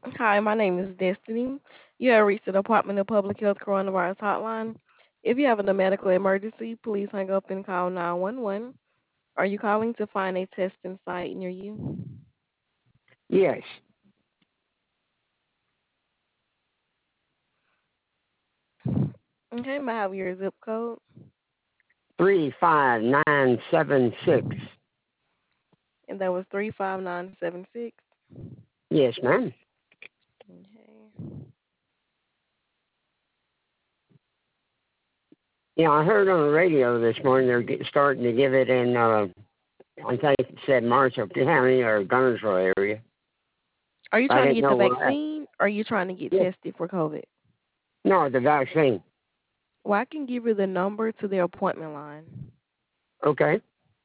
Hi, my name is Destiny. You have reached the Department of Public Health Coronavirus Hotline. If you have a medical emergency, please hang up and call 911. Are you calling to find a testing site near you? Yes, Okay, may I have your zip code? 35976. And that was 35976. Yes, ma'am. Okay. Yeah, I heard on the radio this morning starting to give it in, I think it said Marshall County or Gunnersville area. Are you I trying to didn't get the know where. vaccine or are you trying to get Yes. tested for COVID? No, the vaccine. Well, I can give you the number to their appointment line. Okay.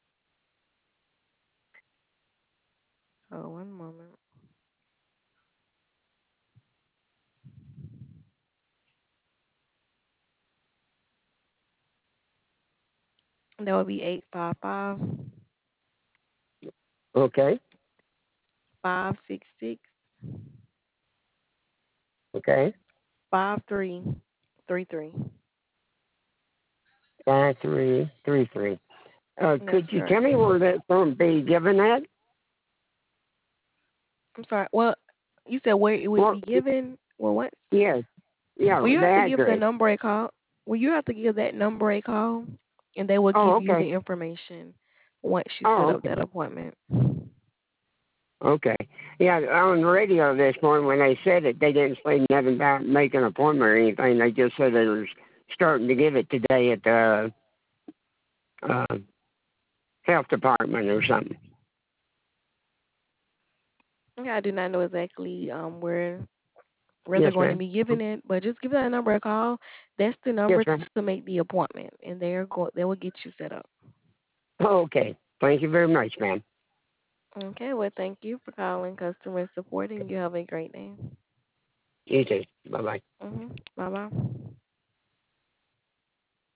Oh, one moment. That would be 855 Okay. 566 Okay. 5333. 5333. That's Could you tell correct. me where that's going to be given at? I'm sorry. Well, you said where it would Well, be given. Well, what? yes. Yeah, Well, you the have to give the address. number a call. Well, you have to give that number a call, and they will Oh, give you okay. the information once you set Oh, up okay. that appointment. Okay. Yeah, on the radio this morning when they said it, they didn't say nothing about making an appointment or anything. They just said they were starting to give it today at the uh, health department or something. Okay, I do not know exactly where they're Yes, going to ma'am. be giving it, but just give that number a call. That's the Yes, number ma'am. to make the appointment, and they will get you set up. Okay. Thank you very much, ma'am. Okay. Well, thank you for calling customer support, and you have a great day. You too. Bye-bye. Bye bye.